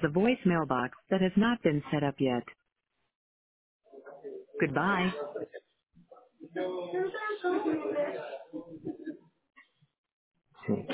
a voice mailbox that has not been set up yet. Goodbye. Sí.